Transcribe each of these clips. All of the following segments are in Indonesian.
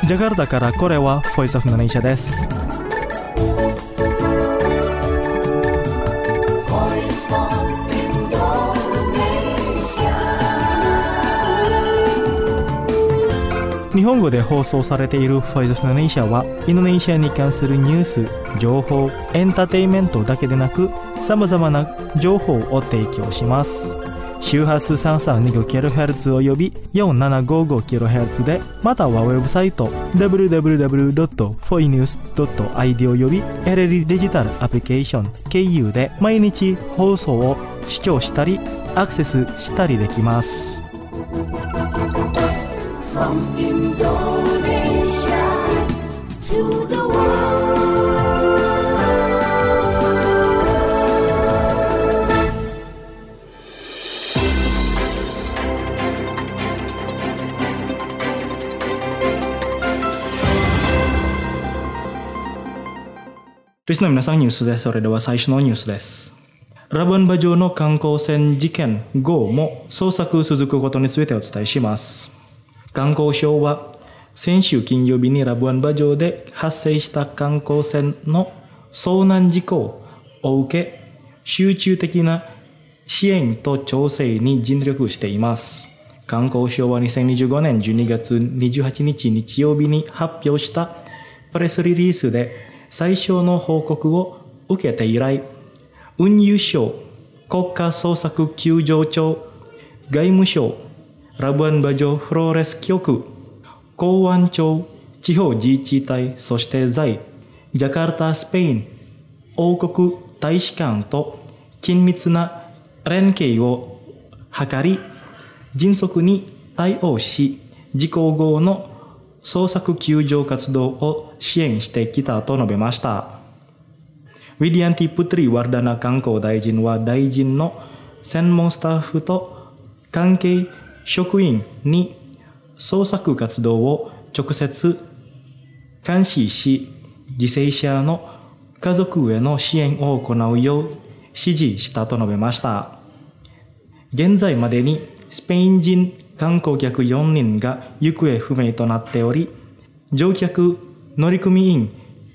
ジャカルタからこれはボイスオフインドネシアです。日本語で放送されているボイスオフインドネシアはインドネシアに関するニュース、情報、エンターテインメントだけでなくさまざまな情報を提供します。周波数 3325kHz および 4755kHz で、またはウェブサイト www.foinews.id および LLD デジタルアプリケーション KU で毎日放送を視聴したりアクセスしたりできます。From Indonesia to the world.リスナーの皆さん、ニュースです。それでは最初のニュースです。ラブアンバジョの観光船事件後も捜索続くことについてお伝えします。観光省は先週金曜日にラブアンバジョで発生した観光船の遭難事故を受け、集中的な支援と調整に尽力しています。観光省は2025年12月28日日曜日に発表したプレスリリースで最初の報告を受けて以来、運輸省、国家捜索救助庁、外務省、ラブアンバジョフローレス局、公安庁、地方自治体、そして在ジャカルタ、スペイン、王国大使館と緊密な連携を図り、迅速に対応し、事故後の捜索救助活動を支援してきたと述べました。ウィディアンティ・プトリ・ワルダナ観光大臣は大臣の専門スタッフと関係職員に捜索活動を直接監視し、犠牲者の家族への支援を行うよう指示したと述べました。現在までにスペイン人観光客4人が行方不明となっており、乗客乗組員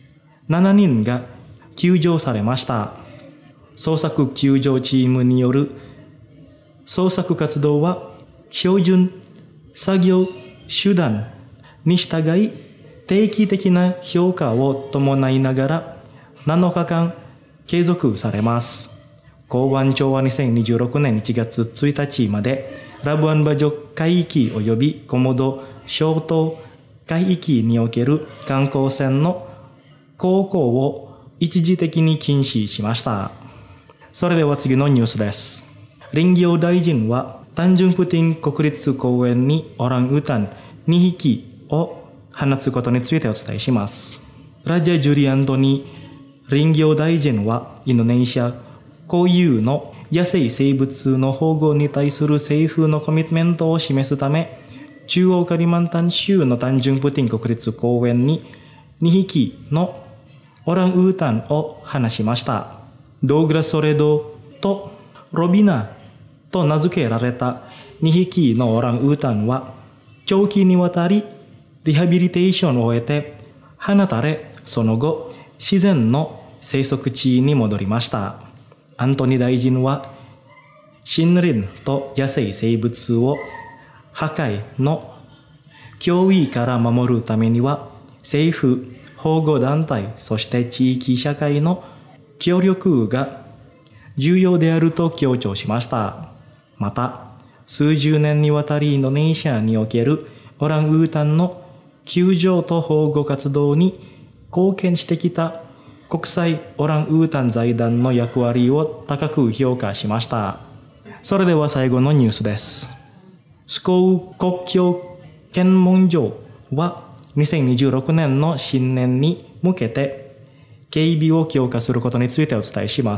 7人が救助されました。捜索救助チームによる捜索活動は標準作業手段に従い定期的な評価を伴いながら7日間継続されます。公安庁は2026年1月1日までラブアンバジョ海域及びコモド諸島海域における観光船の航行を一時的に禁止しました。それでは次のニュースです。林業大臣はタンジュンプティン国立公園にオランウータン2匹を放つことについてお伝えします。ラジャ・ジュリアントニー林業大臣はインドネシア固有の野生生物の保護に対する政府のコミットメントを示すため、中央カリマンタン州のタンジュンプティン国立公園に2匹のオランウータンを放しました。ドーグラス・ソレドとロビナと名付けられた2匹のオランウータンは長期にわたりリハビリテーションを終えて放たれ、その後自然の生息地に戻りました。アントニー大臣は森林と野生生物を破壊の脅威から守るためには政府、保護団体、そして地域社会の協力が重要であると強調しました。また、数十年にわたりインドネシアにおけるオランウータンの救助と保護活動に貢献してきた国際オランウータン財団の役割を高く評価しました。それでは最後のニュースです。スコウ国境検問所は2026年の新年に向けて警備を強化することについてお伝えします。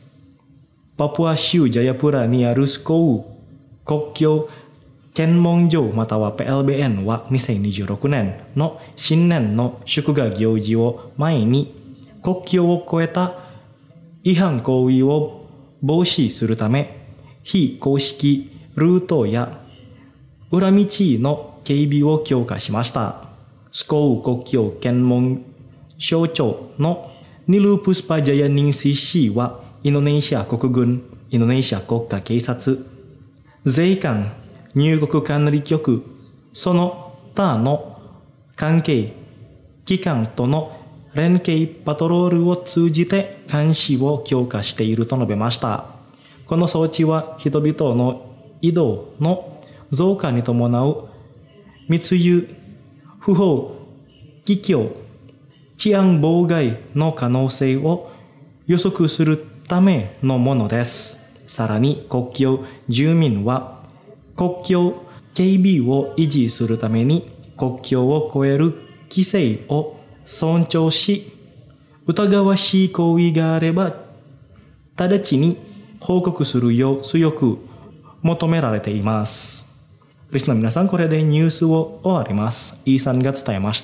パプア州ジャヤプラにあるスコウ国境検問所または PLBN は2026年の新年の祝賀行事を前に国境を越えた違反行為を防止するため、非公式ルートや裏道の警備を強化しました。 スコウ国境検問省庁のニル・プスパジャヤニンシ氏はインドネシア国軍、インドネシア国家警察、税関、入国管理局、その他の関係機関との連携パトロールを通じて監視を強化していると述べました。この装置は人々の移動の増加に伴う密輸、不法、企業、治安妨害の可能性を予測するためのものです。さらに国境住民は国境警備を維持するために国境を越える規制を尊重し、疑わしい行為があれば直ちに報告するよう強く求められています。リスナーの皆さん、これでニュースを終わります。イーさんが伝えました。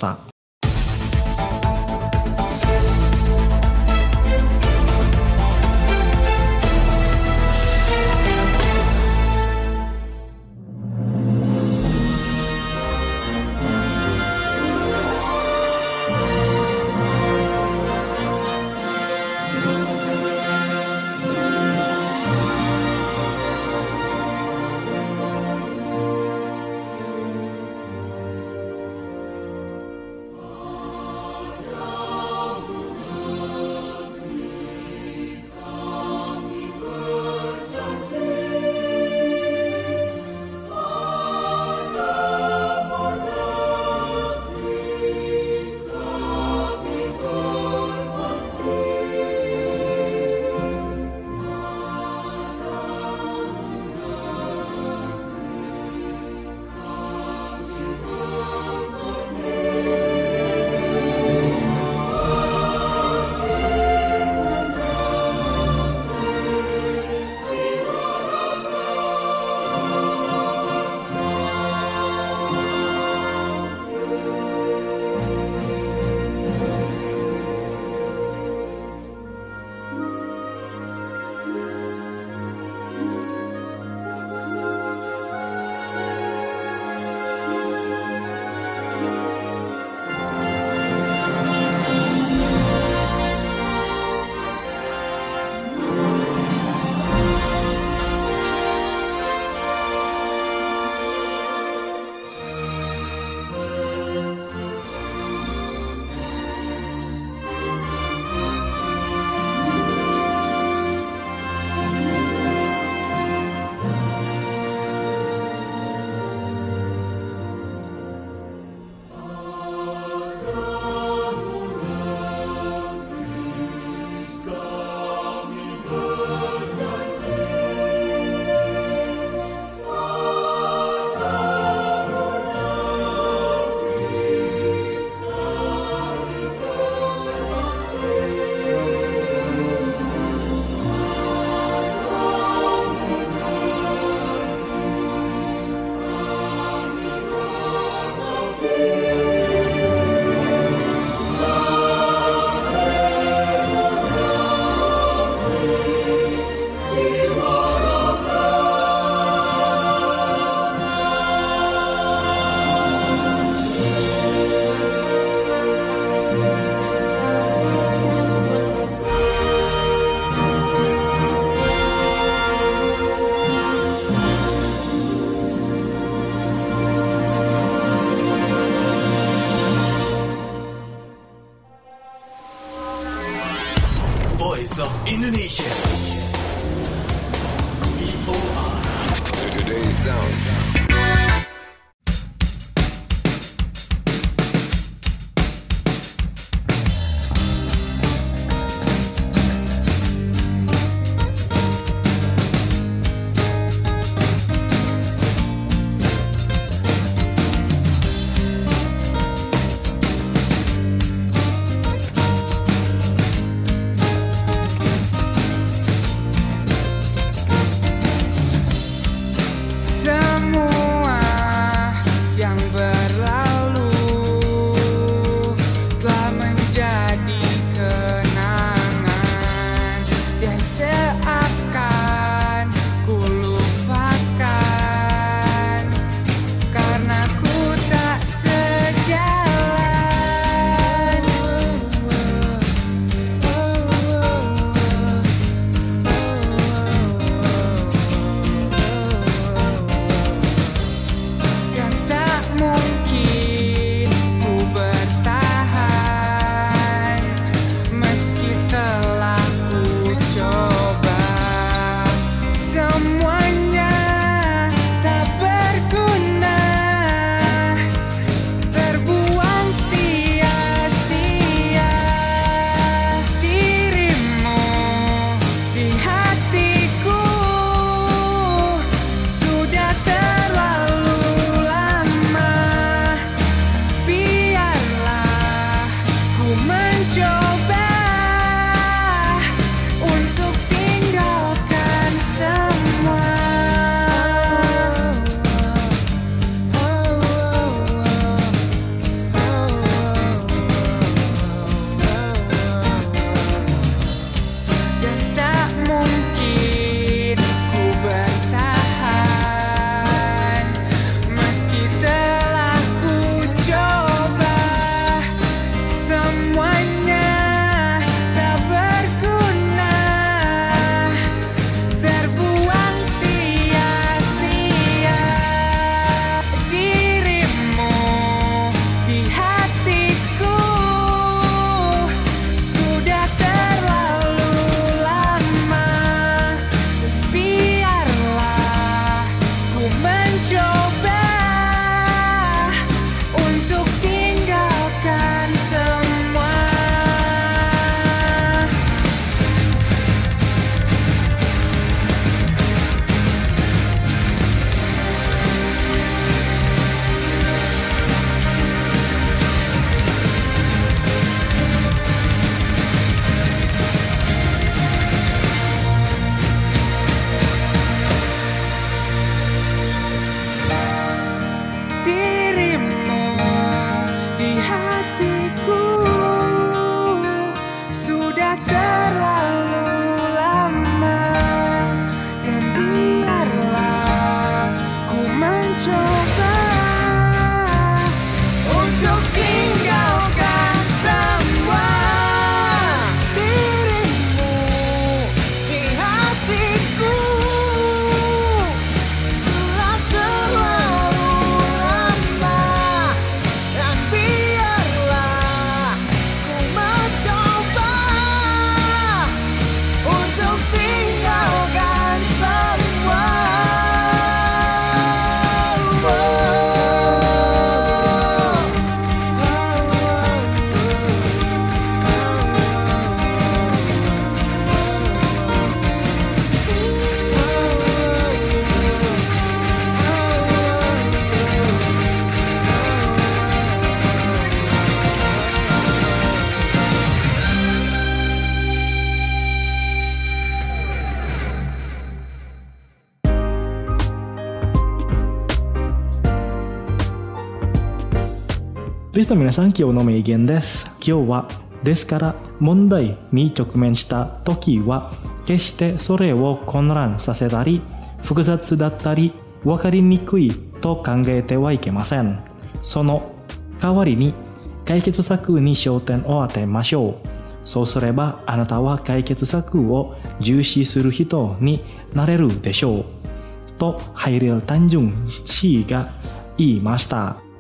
Voice of Indonesia. VOA. Today's sound. Semua リスナーの皆さん、今日の名言です。今日は、ですから問題に直面した時は、決してそれを混乱させたり、複雑だったり、分かりにくいと考えてはいけません。その代わりに、解決策に焦点を当てましょう。そうすれば、あなたは解決策を重視する人になれるでしょう。と、Hairil Tanjung氏が言いました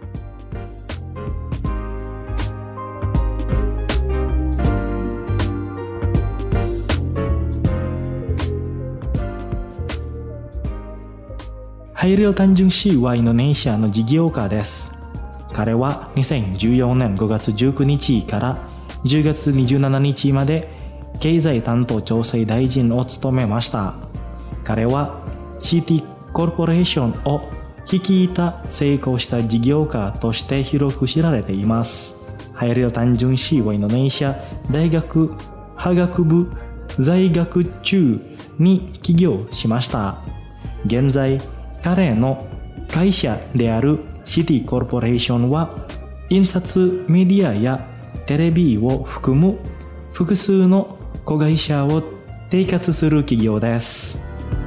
。Hairil Tanjung氏はインドネシアの事業家です。彼は2014年5月19日から10月27日まで経済担当調整大臣を務めました。彼はシティコーポレーションを率いた成功した事業家として広く知られています。Hairil Tanjung氏はインドネシア大学歯学部在学中に起業しました。現在、彼の会社であるシティコーポレーションは印刷メディアやテレビを含む複数の子会社を統括する企業です。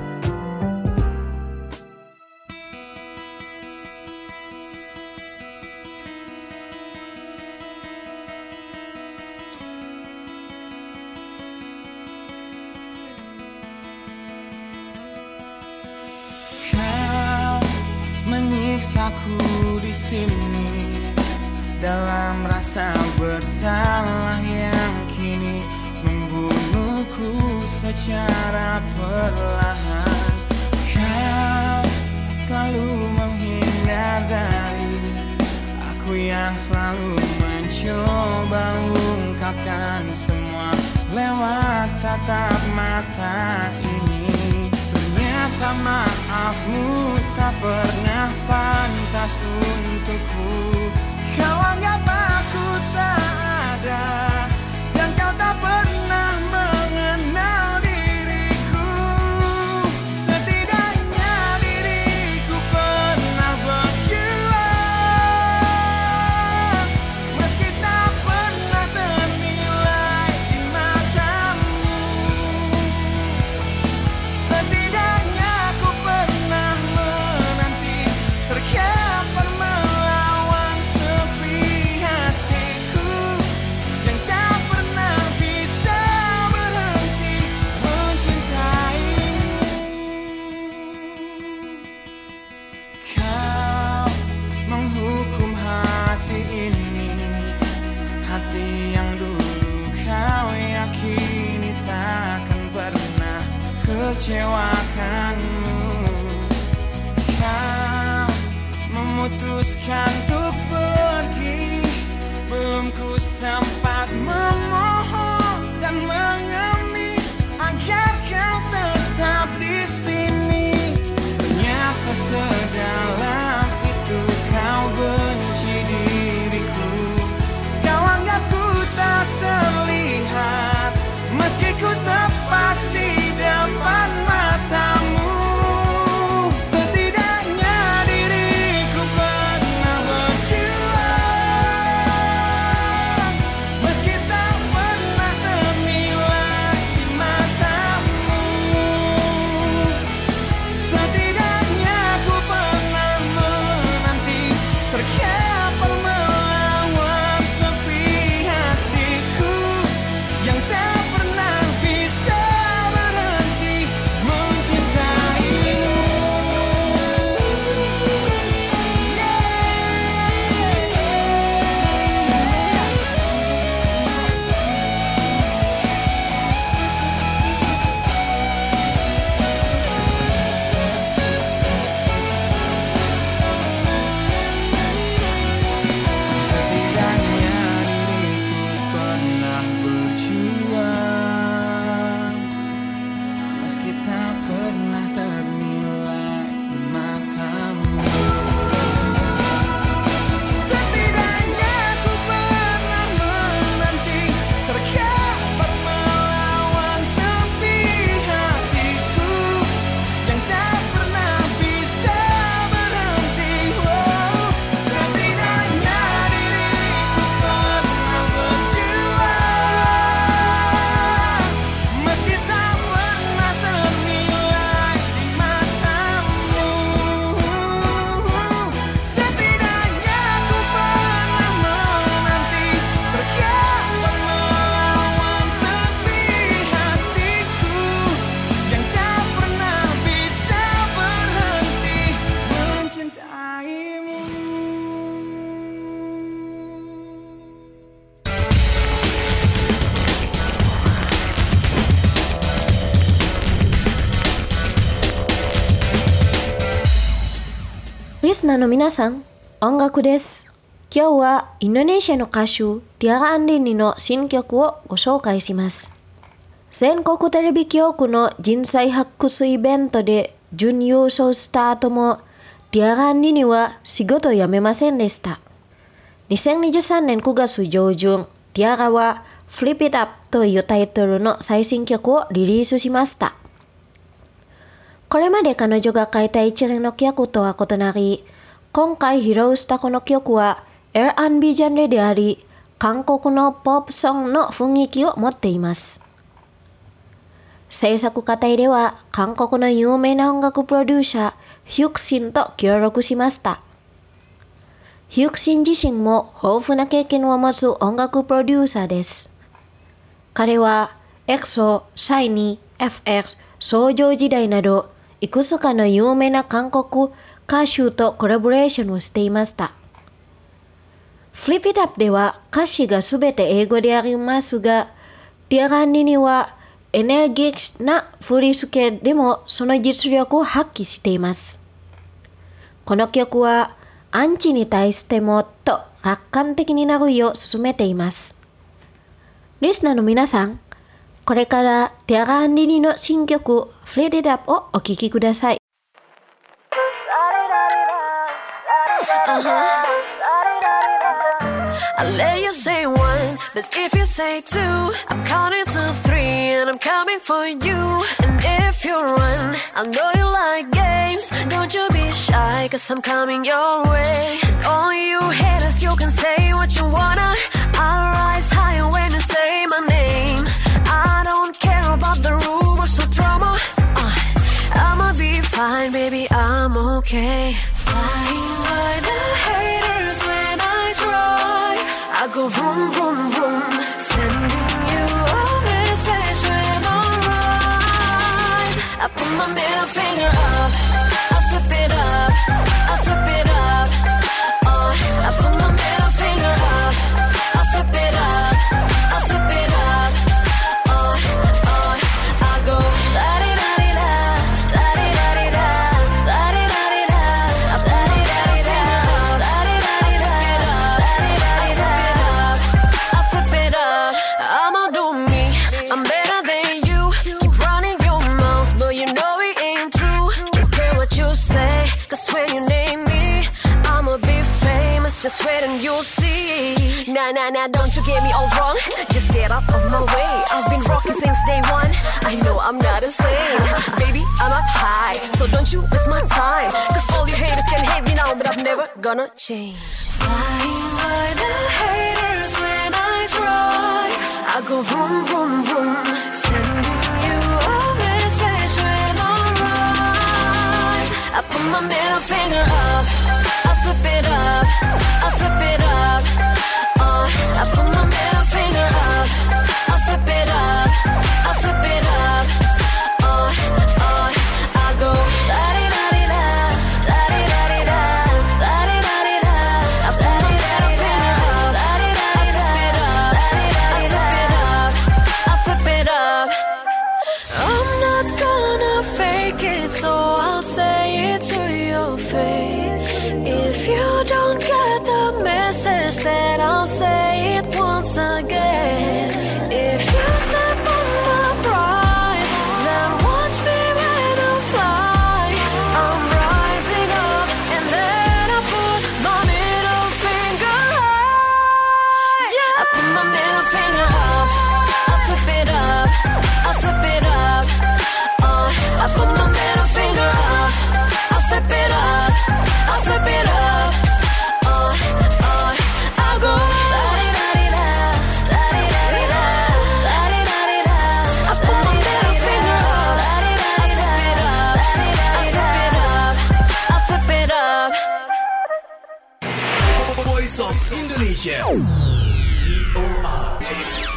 Menyiksaku di sini dalam rasa bersalah yang kini membunuhku secara perlahan. Kau selalu menghindar dari aku yang selalu mencoba ungkapkan semua lewat tatap mata ini. Ternyata maafmu tak pernah pantas untukku. Kau anggap aku tak ada, dan kau tak pernah mengenal diriku. Setidaknya diriku pernah berjuang, meski tak pernah ternilai di matamu. Setidaknya aku pernah menanti, terkapan melawan sepi hatiku yang tak pernah bisa berhenti mencintaimu. Kau menghukum hati ini, hati yang dulu kau yakini takkan pernah kecewakanmu. Kau memutuskan untuk pergi, belum ku sempat memohon dan mengemis agar kau tetap di sini. Ternyata sedalam itu kau benci diriku. Kau anggap ku tak terlihat, meski ku tepat di depan matamu. Setidaknya diriku pernah スナーの皆さん、音楽です。今日はインドネシアの歌手ティアラ・アンディニの新曲をご紹介します。全国テレビ局の人材発掘イベントで準優勝した後もティアラ・アンディニは仕事を辞めませんでした。2023年9月上旬、ティアラは Flip It Up というタイトルの最新曲をリリースしました。これまで彼女が書いた一連の曲とは異なり、今回披露したこの曲は R&B ジャンルであり、韓国のポップソングの雰囲気を持っています。制作過程では韓国の有名な音楽プロデューサーヒュクシンと協力しました。ヒュクシン自身も豊富な経験を持つ音楽プロデューサーです。彼は EXO、SHINee、FX、創業時代などいくつかの有名な韓国歌手とコラボレーションをしていました。Flip It Up では歌詞がすべて英語でありますが、ティアラ・アンディニはエネルギックな振り付けでもその実力を発揮しています。この曲はアンチに対してもっと楽観的になるよう進めています。リスナーの皆さん、これからティアラ・アンディニの新曲 Flip It Up をお聴きください。 I'll let you say one, but if you say two, I'm counting to three and I'm coming for you. And if you run, I know you like games. Don't you be shy, cause I'm coming your way. And all you haters, you can say what you wanna. I'll rise higher when you say my name. I don't care about the rumors or drama. I'ma be fine, baby, I'm okay. Flying by the haters when I try. I go vroom, vroom, vroom, sending you a message when I ride. I put my middle finger up, I flip it up, I flip it up. I put my middle finger up, I flip it up, I flip it up. I go la-di-da-di-da, la-di-da-di-da, la-di-da-di-da, la-di-da-di-da, la-di-da-di-da, I flip it up. I'ma do me, I'm better than you. Keep running your mouth, but you know it ain't true. Don't care what you say, cause when you name me, I'ma be famous, just wait and you'll see. Nah, don't you get me all wrong, just get out of my way. I've been rocking since day one, I know I'm not insane. Baby, I'm up high, so don't you waste my time. Cause all you haters can hate me now, but I'm never gonna change. Flying by the haters when I try. I go vroom, vroom, vroom, sending you a message when I ride. I put my middle finger up, I flip it up, I flip it up. I put my middle finger up, I flip it up, I flip it up. I go la-di-da-di-da, la-di-da-di-da, la-di-da-di-da, I put my middle finger up, la-di-da-di-da, I flip it up, I flip it up. I'm not gonna fake it, so I'll say it to your face. If you don't get the message, then I'll say it once again. If you step on my pride, then watch me when I fly. I'm rising up and then I put my middle finger high. Yeah. I put my middle finger up, I flip it up, I flip it up. I put my middle finger up, I flip it up, I flip it up. I go la-di-da-di-da, la-di-da-di-da, la-di-da-di-da. I put my middle finger up, la-di-da-di-da, I flip it up, I flip it up. Voice of Indonesia. VOA.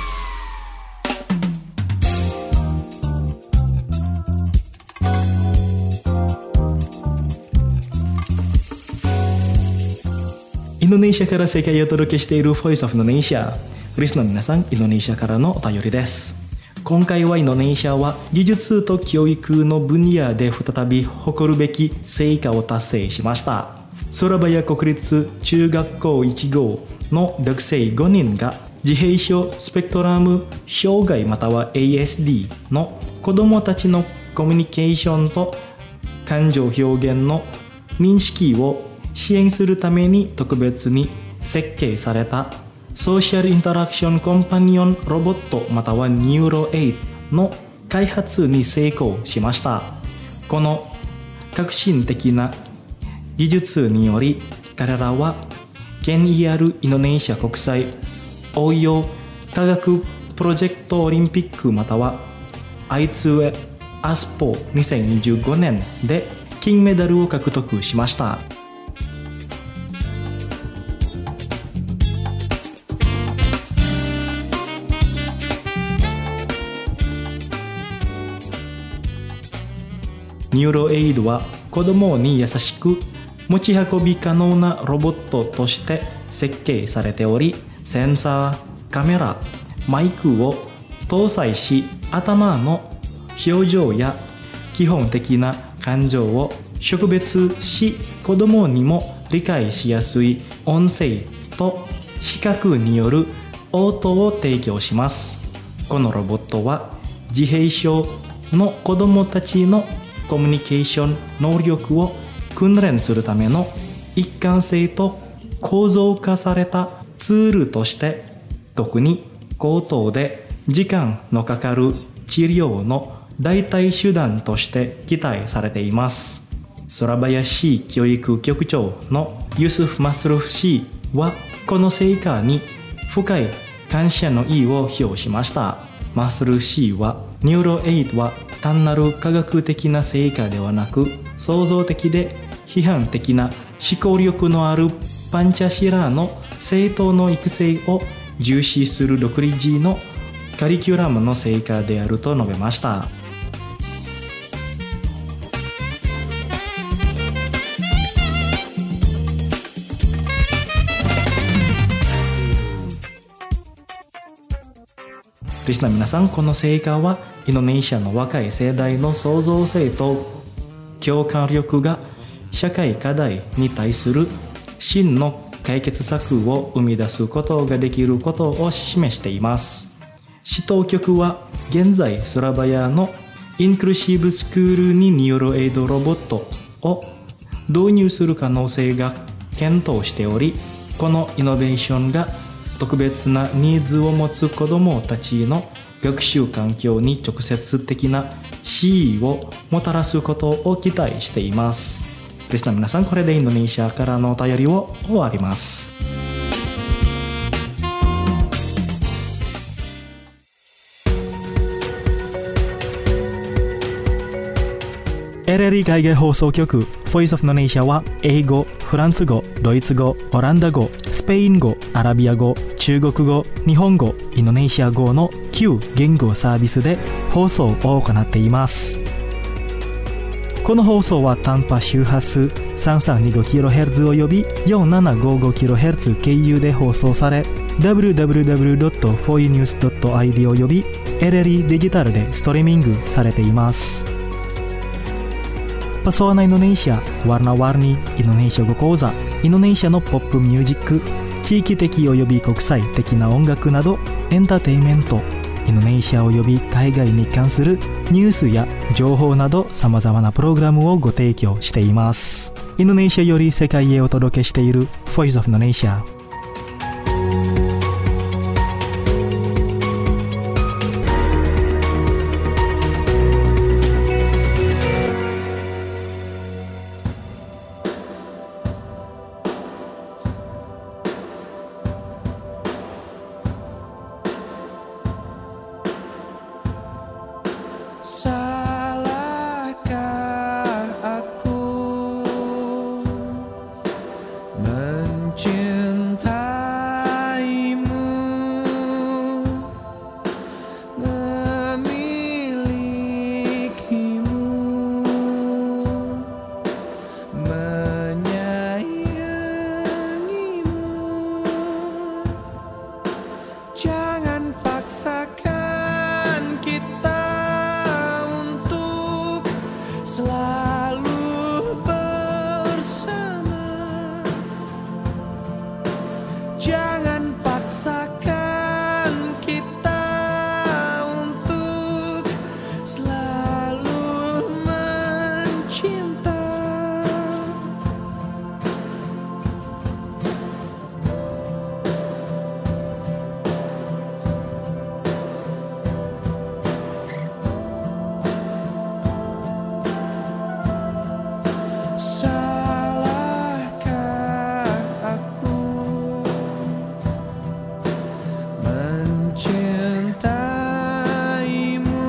インドネシアから世界をお届けしている Voice of Indonesia。リスナーの皆さん、インドネシアからのお便りです。今回はインドネシアは技術と教育の分野で再び誇るべき成果を達成しました。 空早国立中学校1号の学生5人が自閉症スペクトラム障害または ASD の子どもたちのコミュニケーションと感情表現の認識を支援するために特別に設計されたソーシャルインタラクションコンパニオンロボットまたはニューロエイドの開発に成功しました。この革新的な技術により彼らはKNERインドネシア国際応用科学プロジェクトオリンピックまたは I2 アスポ2025年で金メダルを獲得しました。ニューロエイドは子供に優しく持ち運び可能なロボットとして設計されており、センサー、カメラ、マイクを搭載し、頭の表情や基本的な感情を識別し、子供にも理解しやすい音声と視覚による音を提供します。このロボットは自閉症の子供たちのコミュニケーション能力を訓練するための一貫性と構造化されたツールとして、特に口頭で時間のかかる治療の代替手段として期待されています。空林教育局長のユスフ・マスルフ氏はこの成果に深い感謝の意を表しました。マスルフ氏はニューロエイドは単なる科学的な成果ではなく、創造的で批判的な思考力のあるパンチャシラーの生徒の育成を重視する独自のカリキュラムの成果であると述べました。リスナー皆さん、この成果はインドネシアの若い世代の創造性と共感力が社会課題に対する真の解決策を生み出すことができることを示しています。市当局は現在スラバヤのインクルーシブスクールにニューロエイドロボットを導入する可能性が検討しており、このイノベーションが特別なニーズを持つ子どもたちの学習環境に直接的な支援をもたらすことを期待しています。リスナー皆さん、これでインドネシアからのお便りを終わります。LLE 海外放送局 Voice of Indonesia は英語、フランス語、ドイツ語、オランダ語、スペイン語、アラビア語、中国語、日本語、インドネシア語の9言語サービスで放送を行っています。この放送は短波周波数 3325kHz および 4755kHz 経由で放送され、www.foinews.id および LLE デジタルでストリーミングされています。Pesona Indonesia, Warna-warni Indonesia語講座、インドネシアのポップミュージック、地域的及び国際的な音楽などエンターテインメント、インドネシア及び海外に関するニュースや情報など様々なプログラムをご提供しています。インドネシアより世界へお届けしている Voice of Indonesia。 Salahkah aku mencintai Salahkah aku mencintaimu,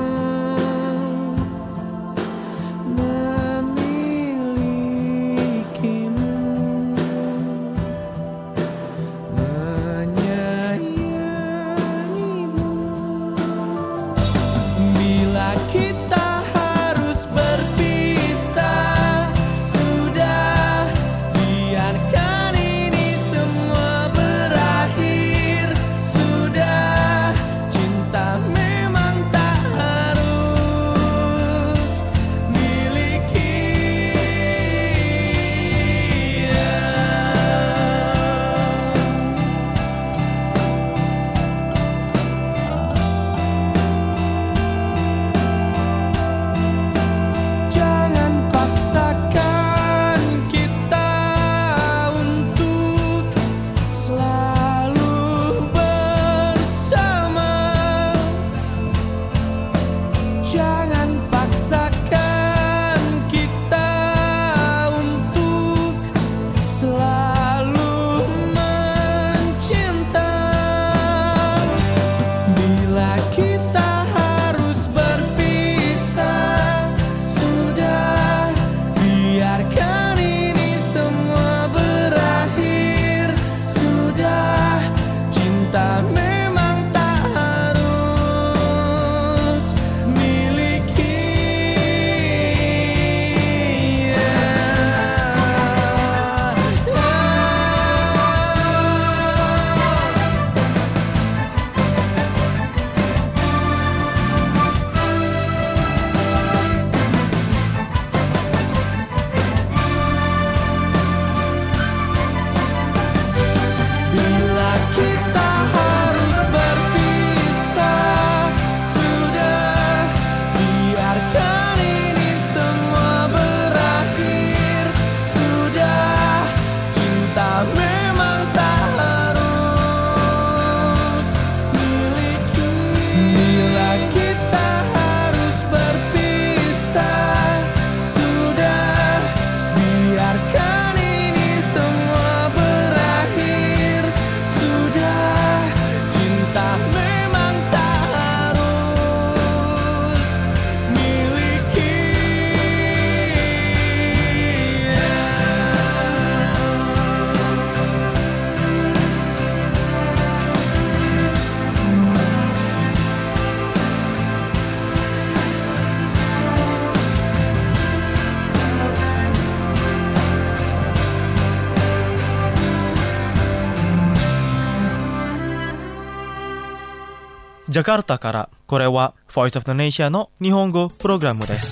memilikimu, menyayangimu? Bila kita harus berpisah, sudah biarkan ini semua berakhir. Sudah, cinta memang tak harus miliki. Jangan paksakan kita untuk selalu bersama. Jangan paksakan kita untuk selalu mencinta. Bila kita harus berpisah, sudah biarkan ini semua berakhir. Sudah, cinta memang tak harus miliki. Bila kita harus berpisah, sudah biarkan ini semua berakhir. Sudah, cinta memang tak harus miliki. Bila kita harus berpisah, sudah biarkan ini semua berakhir. Sudah, cinta memang tak harus miliki. Jakarta から、これは Voice of Indonesia の日本語プログラムです。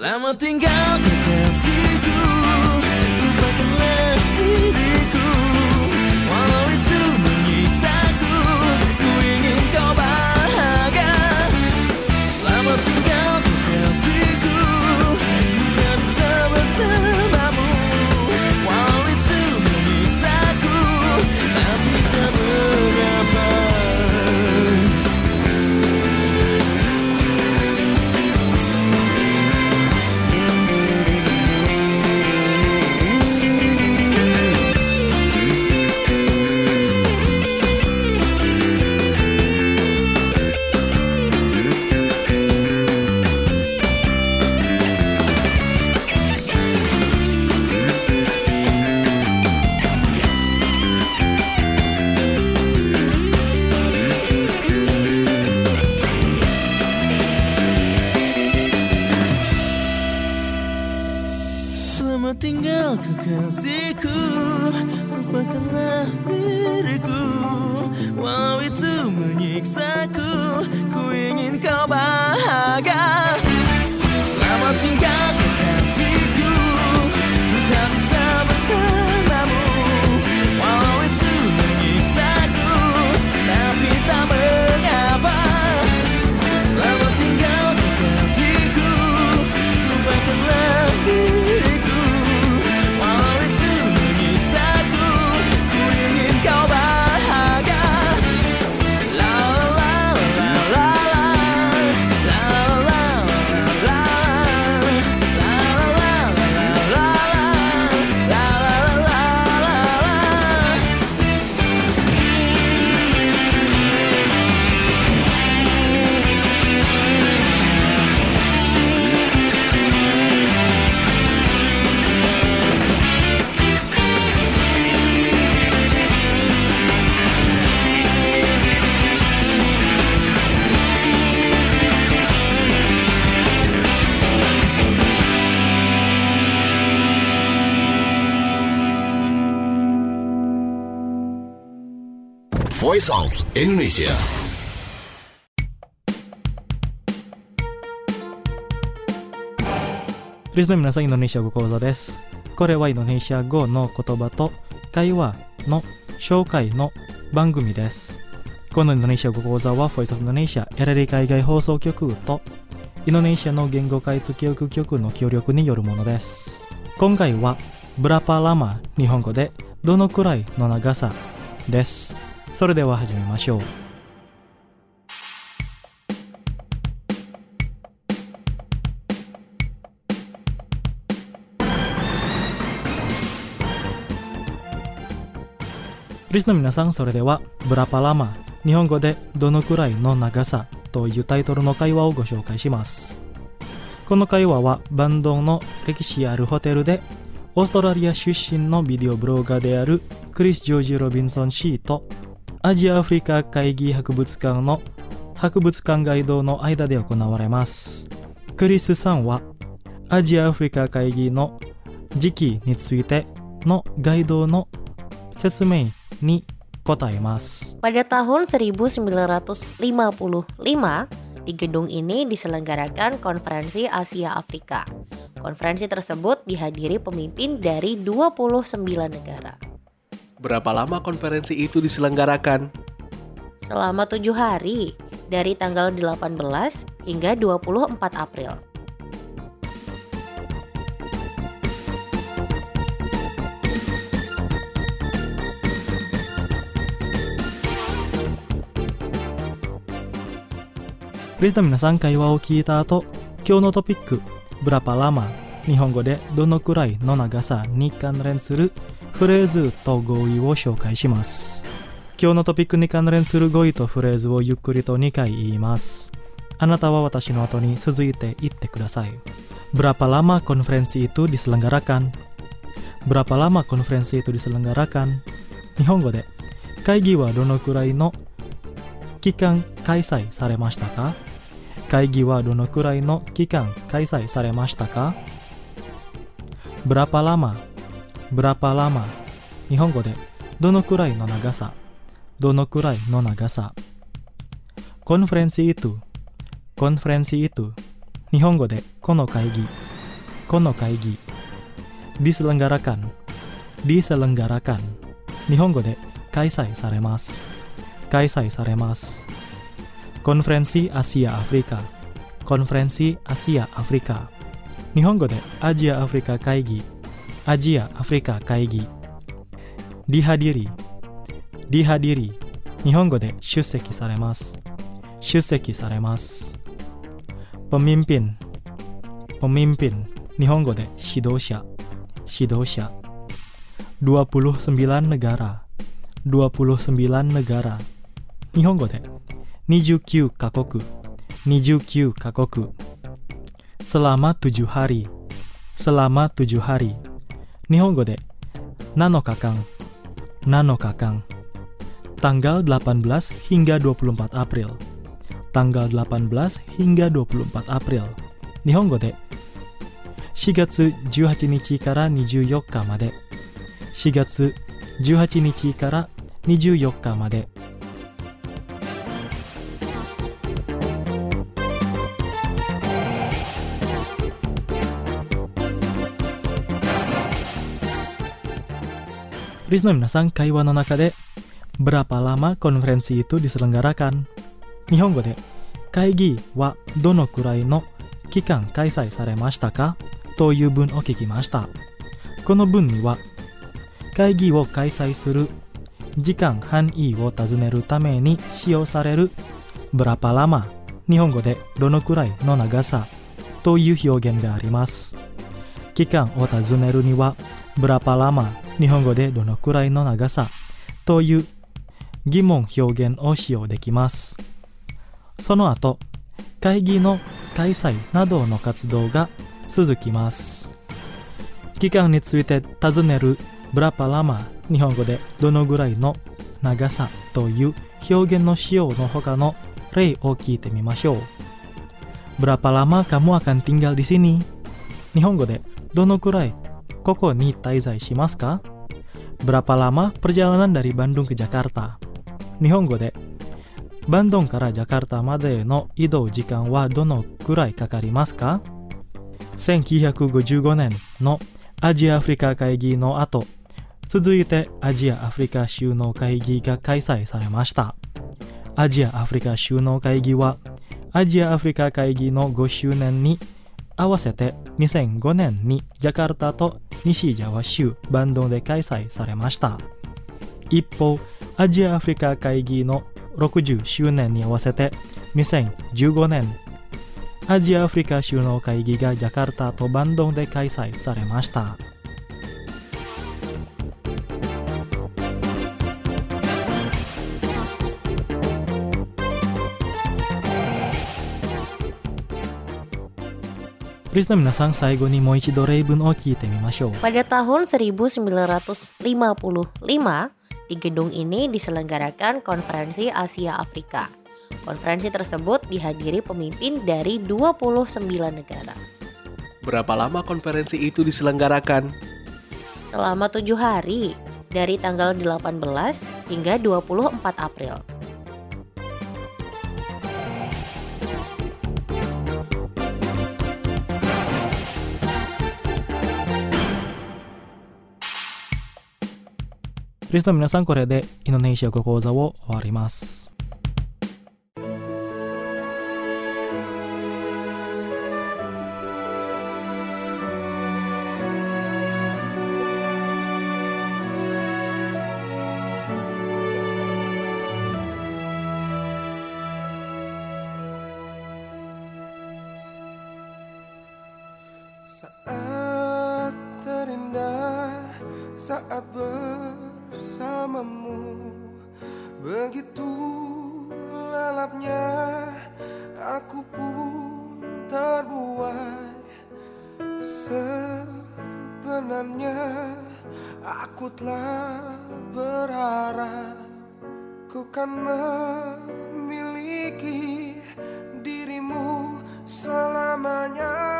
Selamat tinggal kekasihku, lupakanlah diriku, walau itu menyiksaku, ku ingin kau bahagia. Selamat tinggal kekasihku, ku tak bisa bersamamu, walau itu menyiksaku, tapi tak mengapa. Selamat tinggal kekasihku, lupakanlah diriku, walau itu menyiksaku, ku ingin kau bahagia. Selamat tinggal kekasihku, ku tak bisa bersamamu, walau itu menyiksaku, tapi tak mengapa. Selamat tinggal kekasihku, lupakanlah diriku, walau itu menyiksaku, ku ingin kau bahagia. La la la la la la la la la la Voice of Indonesia. Listener minasan Indonesia語講座です。これはインドネシア語の言葉と会話の紹介の番組です。このインドネシア語講座は Voice of Indonesia エラリ海外放送局とインドネシアの言語開発教育局の協力によるものです。今回はブラパラマ、日本語でどのくらいの長さです。それでは始めましょう。リスの皆さん、それではブラパラマ、日本語でどのくらいの長さというタイトルの会話をご紹介します。この会話はバンドの歴史あるホテルでオーストラリア出身のビデオブロガーであるクリス・ジョージ・ロビンソン氏とアジア・アフリカ会議博物館の博物館ガイドの間で行われます。クリスさんはアジア・アフリカ会議の時期についてのガイドの説明に答えます。 Pada tahun 1955, di gedung ini diselenggarakan Konferensi Asia Afrika. Konferensi tersebut dihadiri pemimpin dari 29 negara. Berapa lama konferensi itu diselenggarakan? Selama 7 hari, dari tanggal 18 hingga 24 April. Please 皆さん、会話を聞いた後、今日のトピック、ブラパラマ、日本語でどのくらいの長さに関連するフレーズと語彙を紹介します。今日のトピックに関連する語彙とフレーズをゆっくりと2回言います。あなたは私の後に続いて言ってください。Berapa lama konferensi itu diselenggarakan? Berapa lama konferensi itu diselenggarakan? 日本語で会議はどのくらいの期間開催されましたか？会議はどのくらいの期間開催されましたか？ Berapa lama?Berapa lama? 日本語でどのくらいの長さ、どのくらいの長さ。Konferensi itu 日本語でこの会議、 kono kaigi. Diselenggarakan. Diselenggarakan. Nihongo de kaisai saremasu. Kaisai saremasu. Konferensi Asia Afrika. Konferensi Asia Afrika. Nihongo de Asia Afrika Kaigi. Asia Afrika Kaigi. Dihadiri. Dihadiri. Nihongo de shusseki saremasu. Shusseki saremasu. Pemimpin. Pemimpin. Nihongo de shidosha. Shidosha. 29 negara. 29 negara. Nihongo de 29 kakoku. 29 kakoku. Selama 7 hari. Selama 7 hari. Nihongo de nanokakang. Nanokakang. Tanggal 18 hingga 24 April. Tanggal 18 hingga 24 April. Nihongo de 4月18日から24日まで。4月18日から24日まで。Rizno minasan, kaiwa no naka de berapa lama konferensi itu diselenggarakan? Nihongo de kaigi wa dono kurai no kikan kaisai saremashita ka? という文を聞きました。この文には会議を開催する時間範囲を尋ねるために使用されるberapa lama、日本語でどのくらいの長さという表現があります。期間を尋ねるにはberapa lama、日本語でどのくらいの長さという疑問表現を使用できます。その後、会議の開催などの活動が続きます。期間について尋ねるberapa lama、日本語でどのぐらいの長さという表現の使用の他の例を聞いてみましょう。berapa lama kamu akan tinggal di sini？ 日本語でどのくらいここに滞在しますか？ berapa lama perjalanan dari Bandung ke Jakarta？ 日本語でバンドンからジャカルタまでの移動時間はどのくらいかかりますか？ 1955年のアジアアフリカ会議の後、続いてアジアアフリカ首脳会議が開催されました。アジアアフリカ首脳会議はアジアアフリカ会議の5周年に合わせて2005年にジャカルタと西ジャワ州バンドンで開催されました。一方、アジアアフリカ会議の60周年に合わせて2015年アジアアフリカ首脳会議がジャカルタとバンドンで開催されました。リスナー皆さん、最後にもう一度例文を聞いてみましょう。 Pada tahun 1955, di gedung ini diselenggarakan Konferensi Asia Afrika. Konferensi tersebut dihadiri pemimpin dari 29 negara. Berapa lama konferensi itu diselenggarakan? Selama 7 hari, dari tanggal 18 hingga 24 April. Rizno minasan, これでインドネシア語講座を終わります。 Saat terindah, saat bersamamu, begitu lelapnya aku pun terbuai. Sebenarnya aku telah berharap ku kan memiliki dirimu selamanya.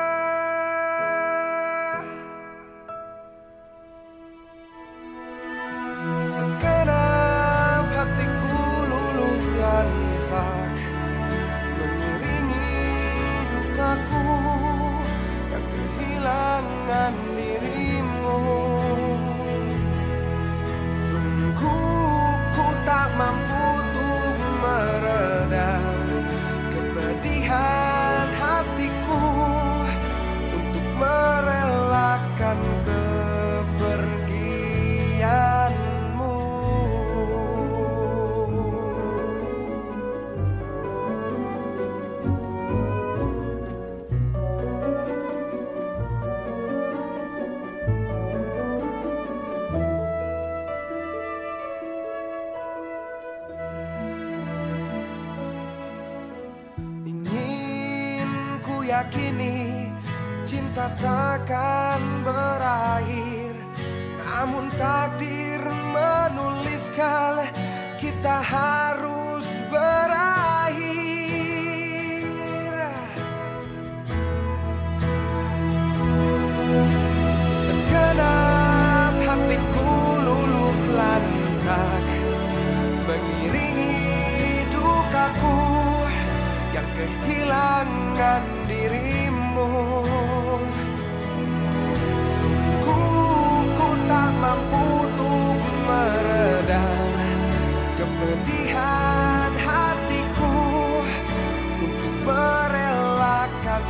Segenap hatiku luluh lantak mengiringi dukaku yang kehilangan yakini cinta takkan berakhir, namun takdir menuliskan kita harus berakhir. Segenap hatiku luluh lantak mengiringi dukaku yang kehilangan dirimu. Sungguh ku tak mampu untuk meredam kepedihan hatiku untuk merelakan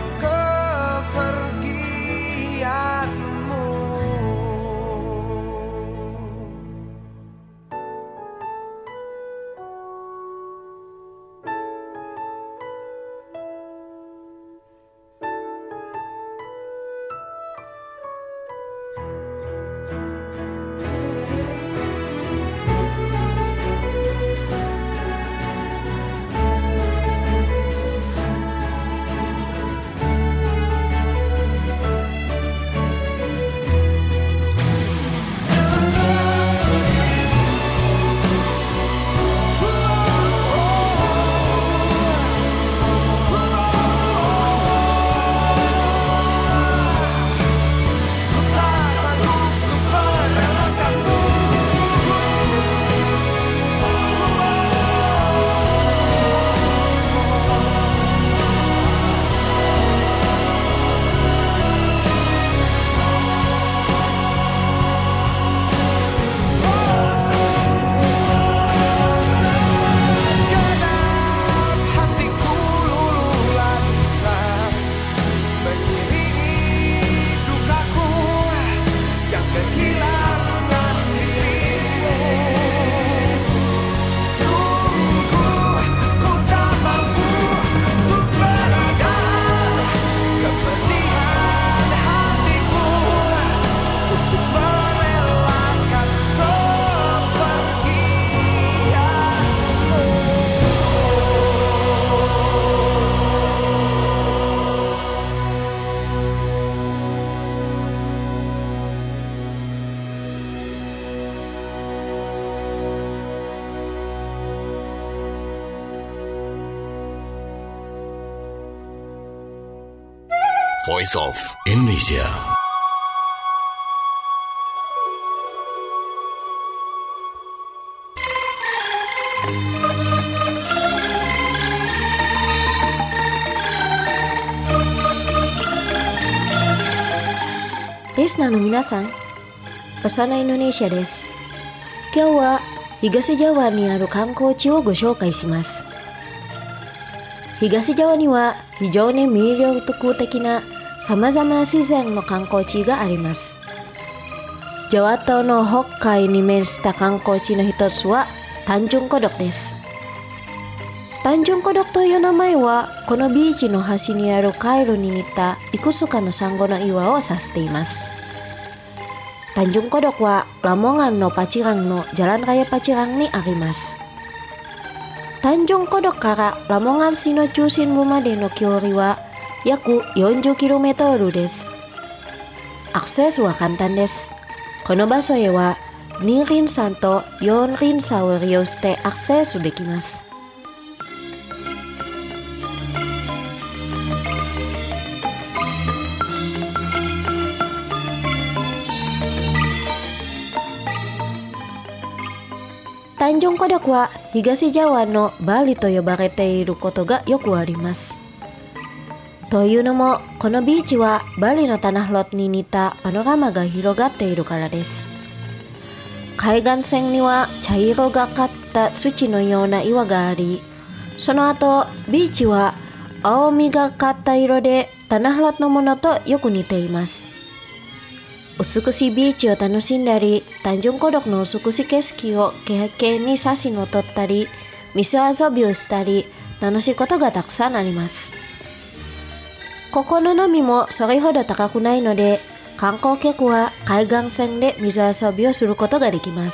kepergianmu. Voice of Indonesia. Desu no minasan, Pesona Indonesia desu. Kyou wa Higashi Jawa ni aru kankouchi wo go shoukai shimasu. Higashi Jawa ni wa hijou ni miryoutoku tekina samazama na shizen no kankouchi ga arimasu. Jawato no Hokkai ni menshita kankouchi no hitotsu wa Tanjung Kodok desu. Tanjung Kodok toいう名前はこのビーチの端にある回路に似たいくつかのサンゴの岩を指しています。Tanjung Kodok wa Lamongan no Pacirang no Jalan Raya Pacirang ni arimasu. Tanjung Kodok kara Lamongan市の中心部までの距離は約 40km です。アクセスは簡単です。この場所へは2輪車と4輪車を利用してアクセスできます。Tanjung Kodok wa Higashi Jawa no Bali to yobarete iru koto ga yoku arimasu. というのもこのビーチはバリのタナフロに似たパノラマが広がっているからです。海岸線には茶色がかった土のような岩があり、その後ビーチは青みがかった色でタナフロのものとよく似ています。美しいビーチを楽しんだり、Tanjung Kodokの美しい景色を景色に写真を撮ったり、水遊びをしたり、楽しいことがたくさんあります。ここの波もそれほど高くないので、観光客は海岸線で水遊びをすることができます。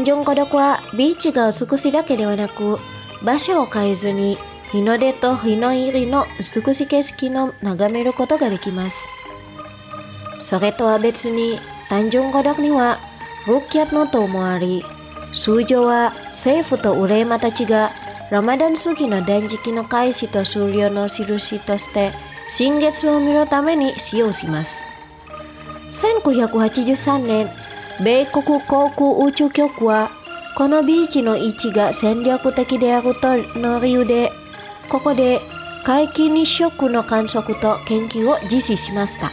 Tanjung Kodokはビーチが美しいだけではなく、場所を変えずに日の出と日の入りの美しい景色を眺めることができます。それとは別にTanjung Kodokにはルキャットの塔もあり、通常は政府とウレーマたちがラマダン過ぎの断食の開始と終了の印として新月を見るために使用します。1983年、米国航空宇宙局はこのビーチの位置が戦略的であるとの理由で、ここで皆既日食の観測と研究を実施しました。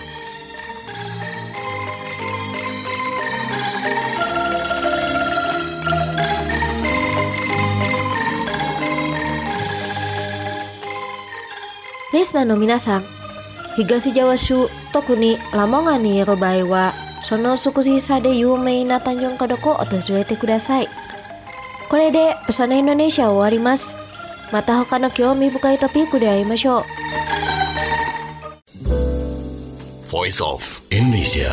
リスナーの皆さん、東ジャワ州、特にラモガにいる場合は、その美しさで有名なTanjung Kodokを訪れてください。これでペソナインドネシアは終わります。また他の興味深いトピックで会いましょう。 Voice of Indonesia。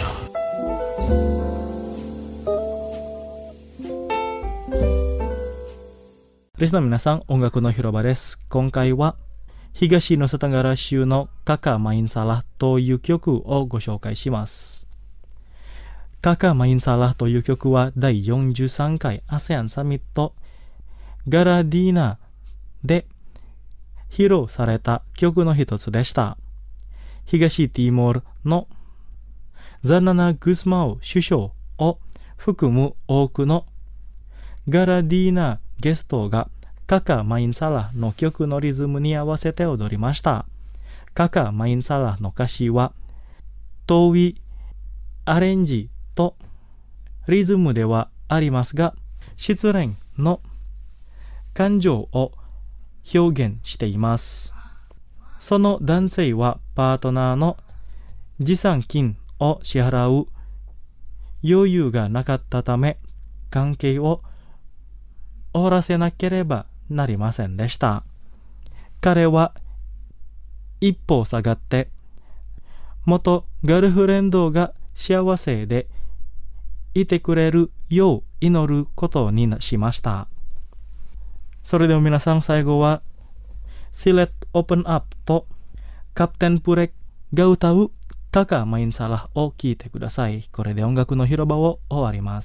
リスナーの皆さん、音楽の広場です。今回は東ヌサテンガラ州のKakak Main Salahという曲をご紹介します。Kakak Main Salahという曲は第43回 ASEAN サミットガラディーナで披露された曲の一つでした。東ティモールのザナナ・グスマウ首相を含む多くのガラディーナゲストがKakak Main Salahの曲のリズムに合わせて踊りました。Kakak Main Salahの歌詞は遠いアレンジとリズムではありますが、失恋の感情を表現しています。その男性はパートナーの持参金を支払う余裕がなかったため、関係を終わらせなければなりませんでした。彼は一歩下がって元ガールフレンドが幸せでいてくれるよう祈ることにしました。それでは皆さん、最後はSilet Open Up とカプテンプレッが歌うKakak Main Salahを聴いてください。これで音楽の広場を終わります。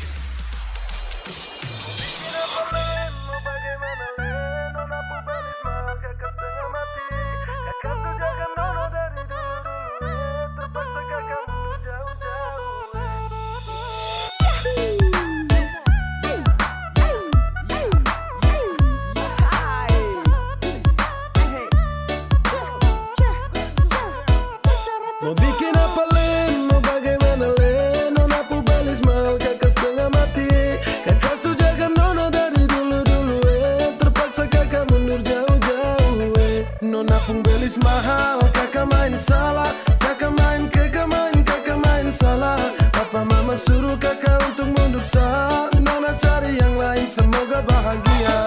Mau bikin apa Len, mau bagaimana Len, Nona Pubelis mal kakak setengah mati. Kakak sujaga Nona dari dulu-dulu terpaksa kakak mundur jauh-jauh Nona Pubelis mahal, kakak main salah. Kakak main salah. Papa mama suruh kakak untuk mundur sah. Nona cari yang lain, semoga bahagia.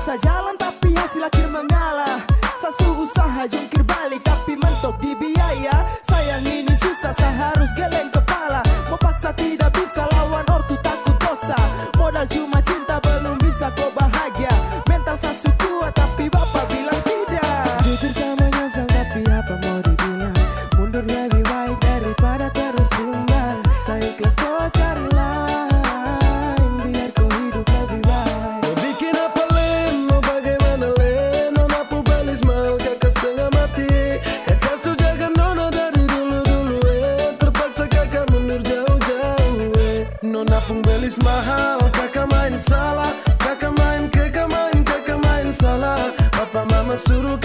Paksa jalan tapi hasil akhir mengalah. Sasu usaha jungkir balik tapi mentok di biaya. Sayang ini susah, saya harus geleng kepala. Mau paksa tidak bisa, lawan ortu takut dosa. Modal cuma cinta belum bisa kau bahagia. Mental sasu kuat tapi bapak bilang tidak. Jujur sama nyesal tapi apa mau dibilang. Mundur lebih baik daripada terus tumbang. Saya ikhlas kau cari lain, biar kau hidup lebih baik. Mau bikin apa Len, mau bagaimana Len. Nona pu balis mal kakak setengah mati. Kakak sujaga nona dari dulu-dulu terpaksa kakak mundur jauh-jauh Nona pun belis mahal, kakak main salah. Kakak main salah. Papa mama suruh